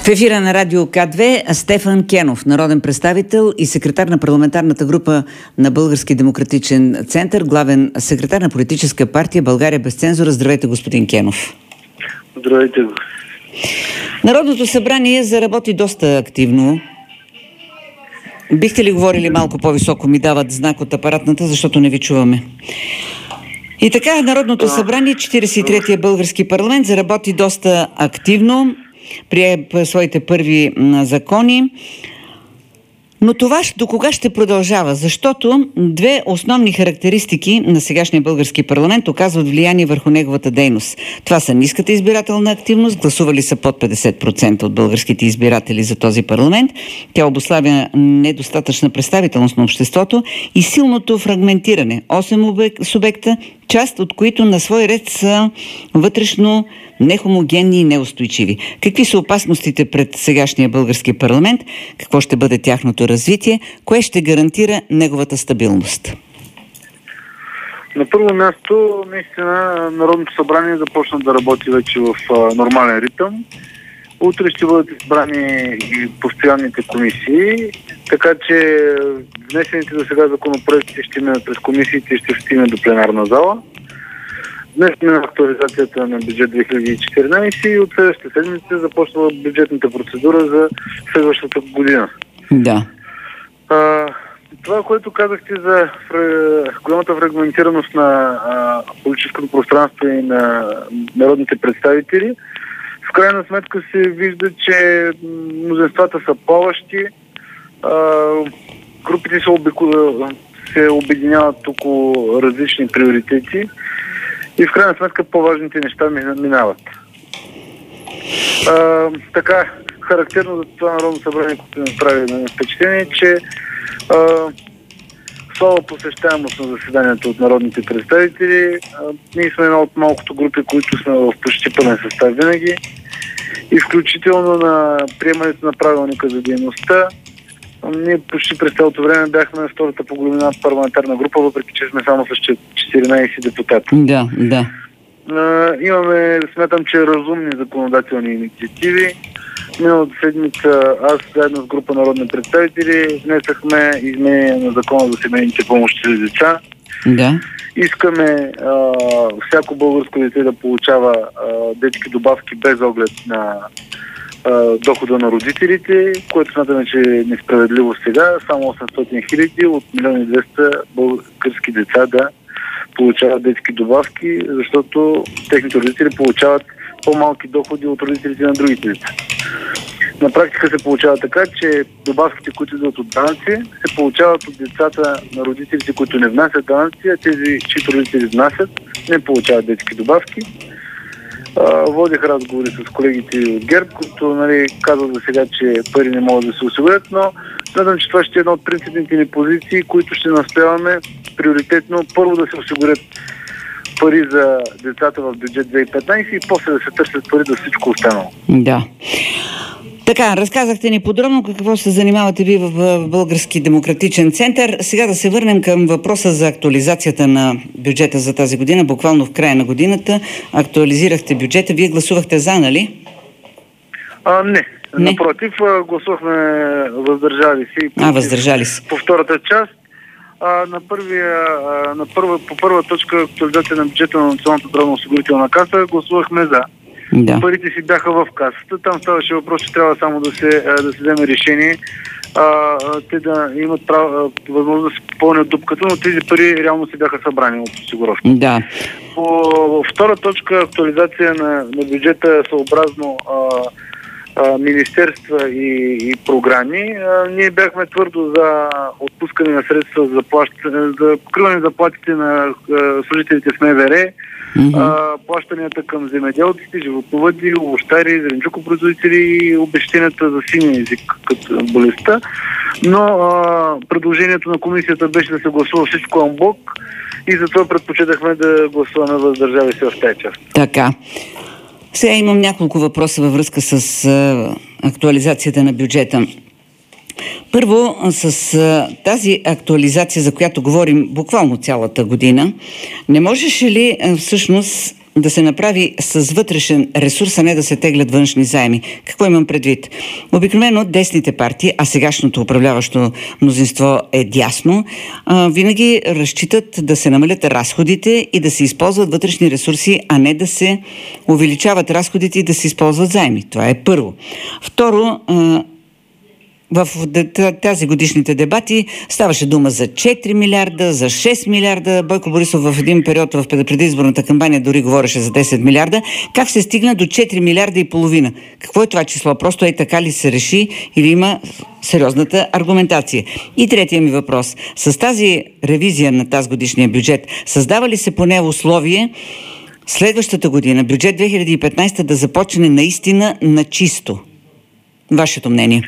ефира на Радио К2 Стефан Кенов, народен представител и секретар на парламентарната група на Български демократичен център, главен секретар на политическа партия България без цензура. Здравейте, господин Кенов. Здравейте. Народното събрание заработи доста активно. Бихте ли говорили малко по-високо? Ми дават знак от апаратната, защото не ви чуваме. И така, Народното събрание, 43-я български парламент, заработи доста активно, прие своите първи закони. Но това до кога ще продължава? Защото две основни характеристики на сегашния български парламент оказват влияние върху неговата дейност. Това са ниската избирателна активност, гласували са под 50% от българските избиратели за този парламент. Тя обуславя недостатъчна представителност на обществото и силното фрагментиране. 8 субекта, част от които на свой ред са вътрешно нехомогенни и неустойчиви. Какви са опасностите пред сегашния български парламент? Какво ще бъде тяхното развитие? Кое ще гарантира неговата стабилност? На първо място, наистина, Народното събрание започна да работи вече в нормален ритъм. Утре ще бъдат избрани и постоянните комисии, така че внесените до сега законопроекти ще минат през комисиите и ще стигнат до пленарна зала. Днес мина актуализацията на бюджет 2014 и от следващата седмица започва бюджетната процедура за следващата година. Да. Това, което казахте за голямата фрагментираност на политическото пространство и на народните представители, в крайна сметка се вижда, че мнозинствата са плаващи, групите се обединяват около различни приоритети и в крайна сметка по-важните неща минават. Така, характерно за това Народно събрание, което ми прави впечатление, че слаба посещаемост на заседанието от народните представители. Ние сме една от малкото групи, които сме в почти пълен състав винаги. И включително на приемането на правилника за дейността. Ние почти през цялото време бяхме втората по големина парламентарна група, въпреки че сме само с 14 депутати. Да. Смятам, че разумни законодателни инициативи. Миналата седмица аз заедно с група народни представители внесахме изменение на закона за семейните помощи за деца. Да. Искаме всяко българско дете да получава детски добавки без оглед на дохода на родителите, което смятаме, че е несправедливо сега. Само 800 хиляди от 1 200 български деца да получават детски добавки, защото техните родители получават по-малки доходи от родителите на другите деца. На практика се получава така, че добавките, които идват от данъци, се получават от децата на родителите, които не внасят данъци, а тези, чието родители внасят, не получават детски добавки. Водих разговори с колегите от ГЕРБ, които казват за сега, че пари не могат да се осигурят, но смятам, че това ще е една от принципните ни позиции, които ще настояваме приоритетно първо да се осигурят пари за децата в бюджет 2015 и после да се търсят пари за всичко останало. Да. Така, разказахте ни подробно какво се занимавате ви в Български демократичен център. Сега да се върнем към въпроса за актуализацията на бюджета за тази година. Буквално в края на годината актуализирахте бюджета. Вие гласувахте за, нали? Не. Напротив, гласувахме въздържали се. Въздържали се. По втората част. По първа точка актуализация на бюджета на Националната здравноосигурителна каса гласувахме за. Да. Парите си бяха в касата. Там ставаше въпрос, че трябва само да се вземе решение те да имат възможност да се попълнят дупката, но тези пари реално си бяха събрани от осигуровки. Да. По втора точка актуализация на бюджета съобразно министерства и програми. Ние бяхме твърдо за отпускане на средства за покриване заплатите на служителите в МВР, плащанията към земеделците, животновъди, овощари, зеленчукопроизводители и обезщетенията за синия език като болестта. Но предложението на комисията беше да се гласува всичко анблок и затова предпочитахме да гласуваме въздържали се в тази част. Така. Сега имам няколко въпроса във връзка с актуализацията на бюджета. Първо, с тази актуализация, за която говорим буквално цялата година, не можеше ли всъщност да се направи с вътрешен ресурс, а не да се теглят външни заеми. Какво имам предвид? Обикновено десните партии, а сегашното управляващо мнозинство е дясно, винаги разчитат да се намалят разходите и да се използват вътрешни ресурси, а не да се увеличават разходите и да се използват заеми. Това е първо. Второ, в тази годишните дебати ставаше дума за 4 милиарда, за 6 милиарда. Бойко Борисов в един период в предизборната кампания дори говореше за 10 милиарда. Как се стигна до 4 милиарда и половина? Какво е това число? Просто така ли се реши или има сериозната аргументация? И третия ми въпрос. С тази ревизия на тази годишния бюджет, създава ли се поне условие следващата година, бюджет 2015, да започне наистина на чисто? Вашето мнение?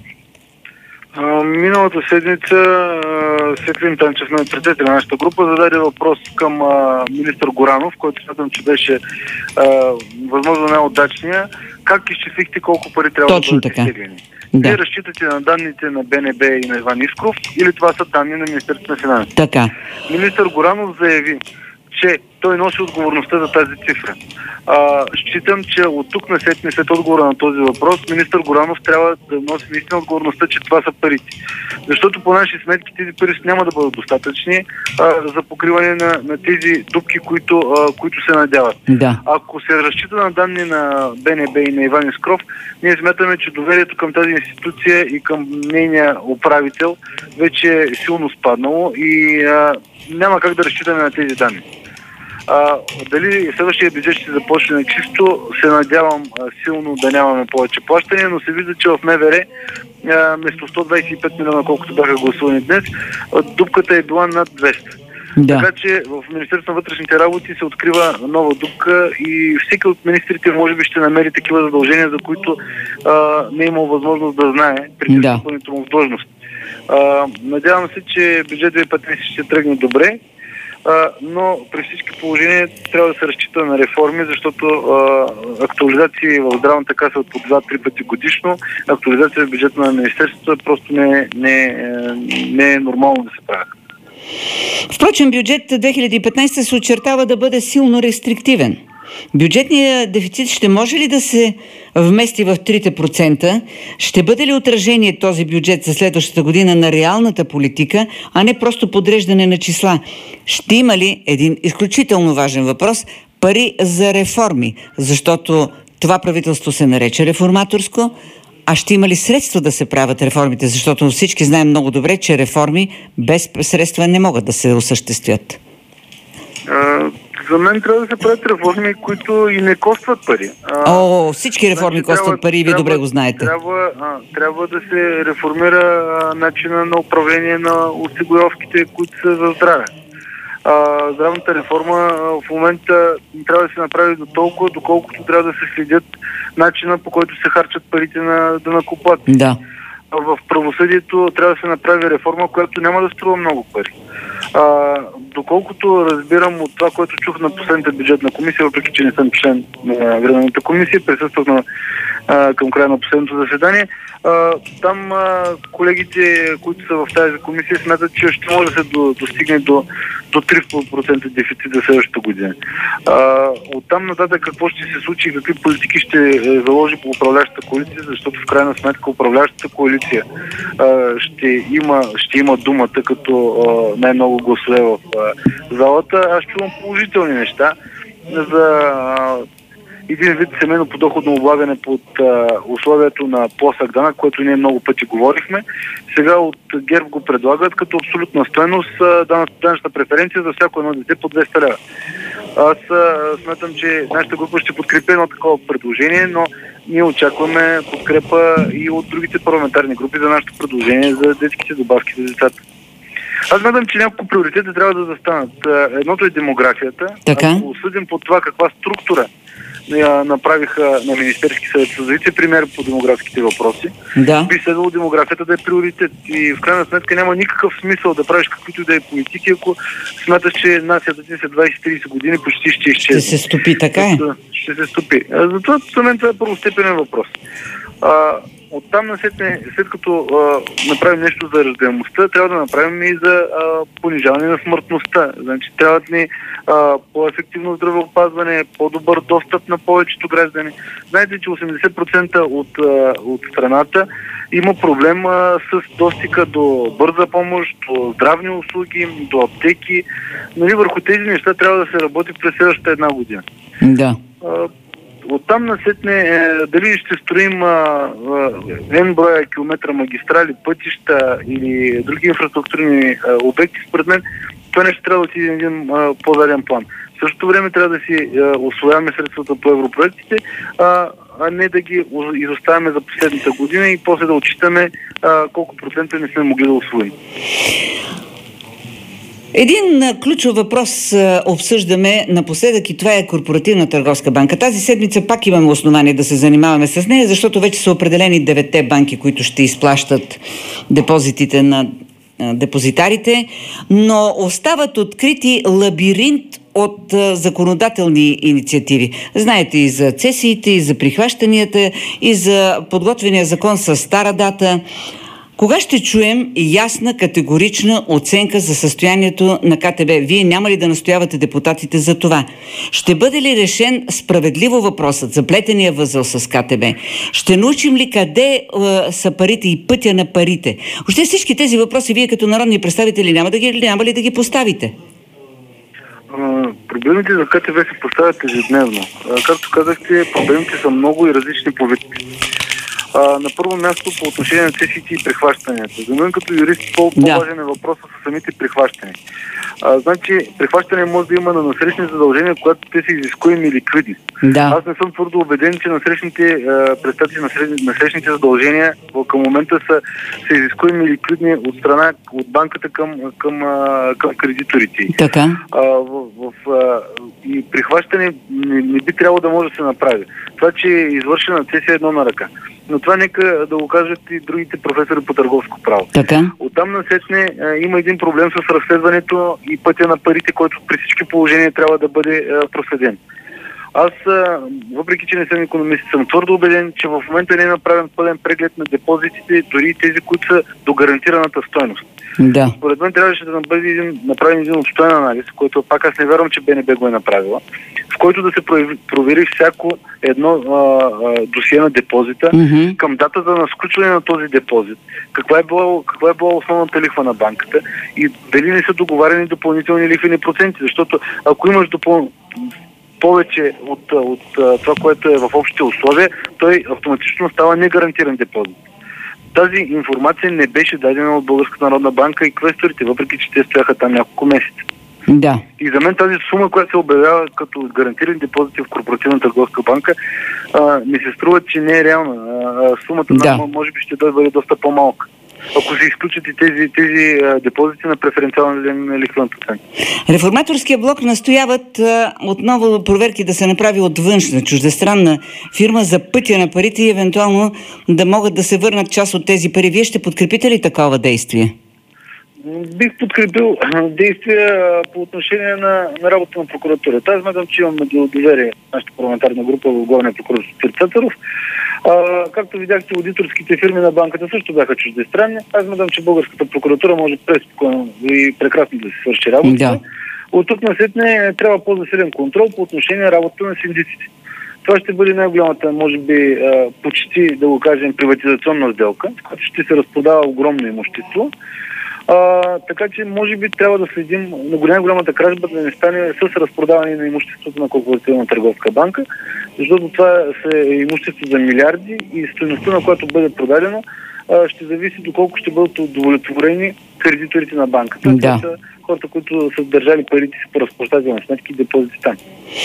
Миналата седмица Светлин Танчев, на председател на нашата група, зададе въпрос към министър Горанов, който смятам, че беше възможно най-удачния. Как изчислихте колко пари трябва да бъдат изтеглени? Да. Вие разчитате на данните на БНБ и на Иван Искров или това са данни на Министерството на финансите? Така. Министър Горанов заяви, че той носи отговорността за тази цифра. Считам, че от тук насетне, след отговора на този въпрос, министър Горанов трябва да носи наистина отговорността, че това са парите. Защото по наши сметки тези пари няма да бъдат достатъчни за покриване на тези дупки, които се надяват. Да. Ако се разчита на данни на БНБ и на Иван Искров, ние смятаме, че доверието към тази институция и към нейния управител вече е силно спаднало и няма как да разчитаме на тези данни. Дали следващия бюджет ще започне на чисто, се надявам силно да нямаме повече плащания, но се вижда, че в МВР вместо 125 милиона, колкото бяха гласувани днес, дупката е била над 200. Да. Така че в Министерството на вътрешните работи се открива нова дупка и всеки от министрите може би ще намери такива задължения, за които не е имал възможност да знае преди встъпването му в длъжност. Надявам се, че бюджет 2015 ще тръгне добре, но при всички положения трябва да се разчита на реформи, защото актуализации в здравната каса от по 2-3 пъти годишно, актуализация в бюджета на Министерството просто не е нормално да се прави. Впрочем, бюджет 2015 се очертава да бъде силно рестриктивен. Бюджетният дефицит ще може ли да се вмести в 3%? Ще бъде ли отражение този бюджет за следващата година на реалната политика, а не просто подреждане на числа? Ще има ли, един изключително важен въпрос, пари за реформи? Защото това правителство се нарече реформаторско, а ще има ли средства да се правят реформите? Защото всички знаем много добре, че реформи без средства не могат да се осъществят. За мен трябва да се правят реформи, които и не костват пари. Всички реформи костват пари и вие добре го знаете. Трябва да се реформира начина на управление на осигуровките, които са за здраве. Здравната реформа в момента трябва да се направи до толкова, доколкото трябва да се следят начина, по който се харчат парите на данъкоплатците. Да. В правосъдието трябва да се направи реформа, която няма да струва много пари. Доколкото разбирам от това, което чух на последната бюджетна комисия, въпреки че не съм член на Временната комисия, присъствах към края на последното заседание, там колегите, които са в тази комисия, смятат, че ще може да се достигне до 3% дефицит за следващата година. Оттам нататък какво ще се случи и какви политики ще заложи по управляващата коалиция, защото в крайна сметка управляващата коалиция ще има думата като най-много гласове в залата. Аз чувам положителни неща за един вид семейно подоходно облагане под условието на плосък данък, което ние много пъти говорихме. Сега от ГЕРБ го предлагат като абсолютна стойност данъчна преференция за всяко едно дете по 200 лева. Аз смятам, че нашата група ще подкрепи едно такова предложение, но ние очакваме подкрепа и от другите парламентарни групи за нашето предложение за детските добавки за децата. Аз смятам, че няколко приоритети трябва да застанат. Едното е демографията. Ако осъдим по това каква структура направиха на Министерски съвет с вице-премиер по демографските въпроси, би следвало демографията да е приоритет. И в крайна сметка няма никакъв смисъл да правиш каквито и да е политики, ако смяташ, че нацията ти след 20-30 години почти ще изчезне. Ще се стопи, така е? Ще се стопи. Затова за мен това е първостепенен въпрос. Оттам насетне, след като направим нещо за раждаемостта, трябва да направим и за понижаване на смъртността. Значи трябва да ни по-ефективно здравеопазване, по-добър достъп на повечето граждани. Знаете, че 80% от страната има проблем с достига до бърза помощ, до здравни услуги, до аптеки. Нали, върху тези неща трябва да се работи през следващата една година. Да. Оттам насетне, дали ще строим N броя километра магистрали, пътища или други инфраструктурни обекти, според мен, това нещо трябва да си един по-заден план. В същото време трябва да си усвояваме средствата по европроектите, а не да ги изоставяме за последната година и после да отчитаме колко процента не сме могли да усвоим. Един ключов въпрос обсъждаме напоследък и това е Корпоративна търговска банка. Тази седмица пак имаме основание да се занимаваме с нея, защото вече са определени 9-те банки, които ще изплащат депозитите на депозитарите, но остават открити лабиринт от законодателни инициативи. Знаете и за цесиите, и за прихващанията, и за подготвения закон с стара дата. Кога ще чуем ясна, категорична оценка за състоянието на КТБ? Вие няма ли да настоявате депутатите за това? Ще бъде ли решен справедливо въпросът за плетения възел с КТБ? Ще научим ли къде са парите и пътя на парите? Още всички тези въпроси вие като народни представители няма ли да ги поставите? Проблемите за КТБ се поставят ежедневно. Както казахте, проблемите са много и различни по вид. На първо място по отношение на цесиите и прихващанията. За мен като юрист по-важен е въпросът с самите прихващания. Значи, прихващане може да има на насрещни задължения, когато те са изискуеми и ликвидни. Да. Аз не съм твърдо убеден, че насрещните престатии, насрещните задължения към момента са изискуеми и ликвидни от страна, от банката към кредиторите. Така. И прихващане не би трябвало да може да се направи. Това, че е извършена цесия, едно на ръка. Но това нека да го кажат и другите професори по търговско право. Така. Оттам насетне има един проблем с разследването и пътя на парите, който при всички положения трябва да бъде проследен. Аз, въпреки че не съм икономист, съм твърдо убеден, че в момента не е направен пълен преглед на депозитите, дори и тези, които са до гарантираната стойност. Да. Според мен трябваше да бъде направен един обстоен анализ, който пак аз не вярвам, че БНБ го е направила, в който да се провери всяко едно досие на депозита към датата на сключване на този депозит, каква е била основната лихва на банката и дали не са договарени допълнителни лихвени проценти, защото ако имаш повече от това, което е в общите условия, той автоматично става негарантиран депозит. Тази информация не беше дадена от Българската народна банка и квесторите, въпреки че те стояха там няколко месеца. Да. И за мен тази сума, която се обявява като гарантирани депозити в Корпоративна търговска банка, ми се струва, че не е реална. Сумата може би ще бъде доста по-малка, ако се изключат и тези депозити на преференциален лихвен процент. Реформаторския блок настояват отново проверки да се направи от външна, чуждестранна фирма за пътя на парите и евентуално да могат да се върнат част от тези пари. Вие ще подкрепите ли такова действие? Бих подкрепил действия по отношение на работа на прокуратурата. Аз смятам, че имаме доверие нашата парламентарна група в главния прокурор Сотир Цацаров. Както видяхте, аудиторските фирми на банката също бяха чуждестранни. Аз смятам, че българската прокуратура може преспокойно и прекрасно да се свърши работа. Да. От тук насетне трябва по-засилен контрол по отношение работата на синдиците. Това ще бъде най-голямата, може би, почти, да го кажем, приватизационна сделка, в която ще се разпродава огромно имущество. Така че, може би, трябва да следим на голямата кражба да не стане с разпродаване на имуществото на Корпоративна търговска банка, защото това е имущество за милиарди и стойността, на която бъде продадено, ще зависи доколко ще бъдат удовлетворени кредиторите на банката. Да. Това са хората, които са държали парите си по разплащателни сметки и депозити там.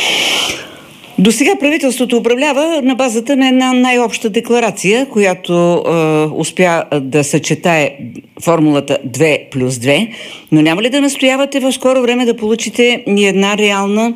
До сега правителството управлява на базата на една най-обща декларация, която успя да съчетае формулата 2+2, но няма ли да настоявате в скоро време да получите и една реална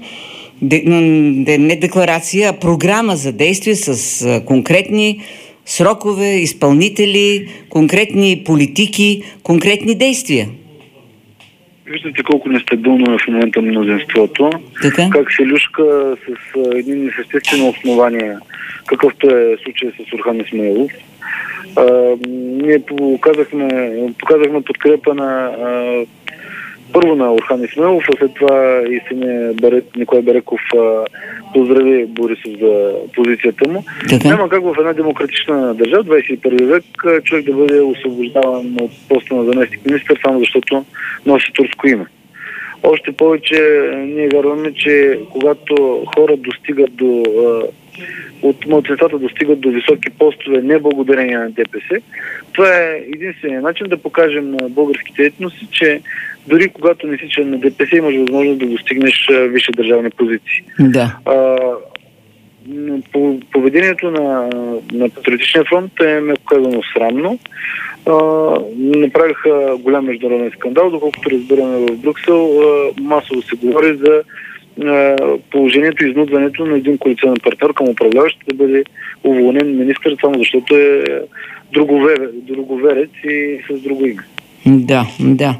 не декларация, а програма за действие с конкретни срокове, изпълнители, конкретни политики, конкретни действия? Виждате колко нестабилно е в момента мнозинството. Така? Как се люшка с едни несъществени основания, какъвто е случай с Орхан Исмаилов. Ние показахме подкрепа на първо на Орхан Исмаилов, а след това и Николай Береков поздрави Борисов за позицията му. Няма как в една демократична държава, 21 век, човек да бъде освобождаван от поста на заместник министър, само защото носи турско име. Още повече ние вярваме, че когато хора достигат от малцинствата достигат до високи постове не благодарение на ДПС, това е единственият начин да покажем на българските етноси, че дори когато не си член на ДПС, имаш възможност да достигнеш висши държавни позиции. Да. Поведението на Патриотичния фронт е, меко казано, срамно. Направиха голям международен скандал, доколкото разбираме в Брюксел, масово се говори за положението и изнудването на един коалиционен партньор към управляващ да бъде уволнен министър, само защото е друговерец и с друго име. Да.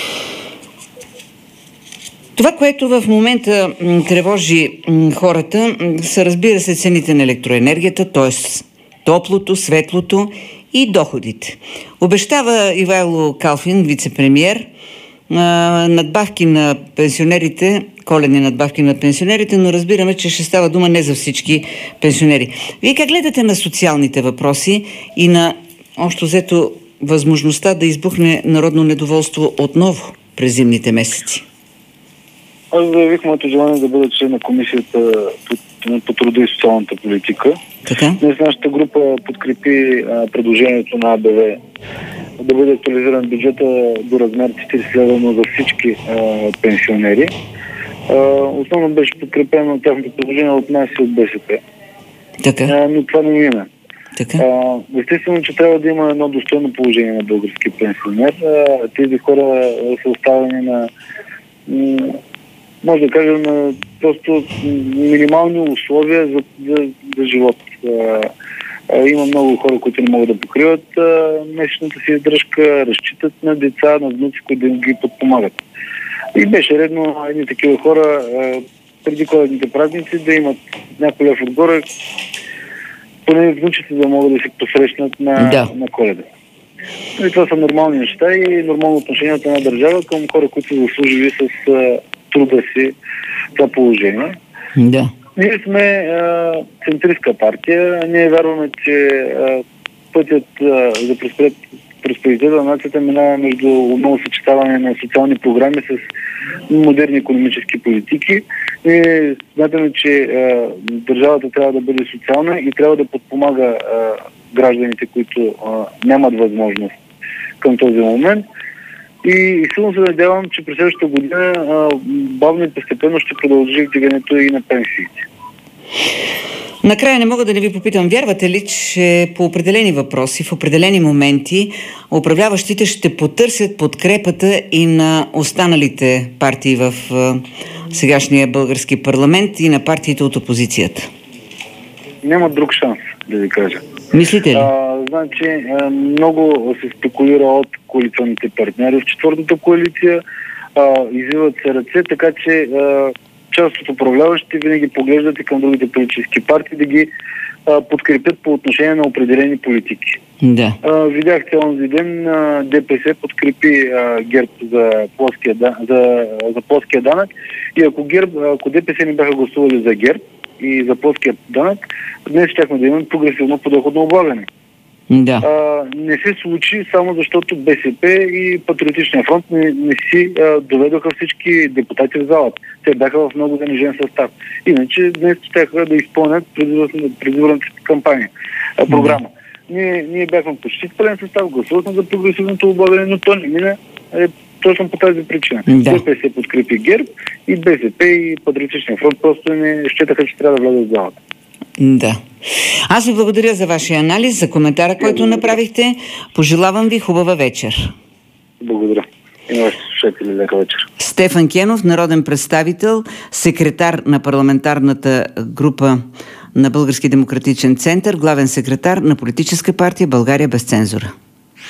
Това, което в момента тревожи хората, са, разбира се, цените на електроенергията, т.е. топлото, светлото и доходите. Обещава Ивайло Калфин, вице-премиер, надбавки на пенсионерите, коледни надбавки на пенсионерите, но разбираме, че ще става дума не за всички пенсионери. Вие как гледате на социалните въпроси и на общо взето възможността да избухне народно недоволство отново през зимните месеци? Аз заявих моето желание да бъда член на комисията по труда и социалната политика. Днес нашата група подкрепи предложението на АБВ да бъде актуализиран бюджета до размер 40 лева, но за всички пенсионери. Основно беше подкрепено тяхното предложение от нас и от БСП. Но това не мина. Естествено, че трябва да има едно достойно положение на български пенсионер. Тези хора са оставени на, може да кажем, на просто минимални условия за живот. Има много хора, които не могат да покриват месечната си издръжка, разчитат на деца, на внуци, които да им ги подпомагат. И беше редно едни такива хора преди коледните празници да имат някой лев отгоре, поне внуците да могат да се посрещнат на Коледа. И това са нормални неща и нормално отношение от една държава към хора, които са заслужили с труда си това положение. Да. Ние сме центристка партия. Ние вярваме, че пътят за просперитета на нацията минава между ново съчетаване на социални програми с модерни икономически политики. Ние смятаме, че държавата трябва да бъде социална и трябва да подпомага гражданите, които нямат възможност към този момент. И силно се надявам, че през следващата година бавно и постепенно ще продължи вдигането и на пенсиите. Накрая не мога да не ви попитам, вярвате ли, че по определени въпроси, в определени моменти, управляващите ще потърсят подкрепата и на останалите партии в сегашния български парламент и на партиите от опозицията? Няма друг шанс, да ви кажа. Мислите ли? Значи, много се спекулира от коалиционните партньори в четвъртата коалиция, извиват се ръце, така че част от управляващите винаги поглеждат и към другите политически партии да ги подкрепят по отношение на определени политики. Да. Видяхте онзи ден, ДПС подкрепи ГЕРБ за плоския данък и ако ДПС не бяха гласували за ГЕРБ и за плоския данък, днес щяхме да имаме прогресивно подоходно облагане. Да. Не се случи само защото БСП и Патриотичния фронт не си доведоха всички депутати в залата. Те бяха в много занижен състав. Иначе днес щяха да изпълнят предизборната кампания, програма. Ние бяхме почти в пълен състав, гласувахме за прогресивното облагане, но то не мина точно по тази причина. ДПС подкрепи ГЕРБ и БСП и Патриотичния фронт просто не считаха, че трябва да влязат в залата. Да. Аз ви благодаря за вашия анализ, за коментара, който направихте. Пожелавам ви хубава вечер. Благодаря. И на вашите слушатели лека вечер. Стефан Кенов, народен представител, секретар на парламентарната група на Български демократичен център, главен секретар на политическа партия България без цензура.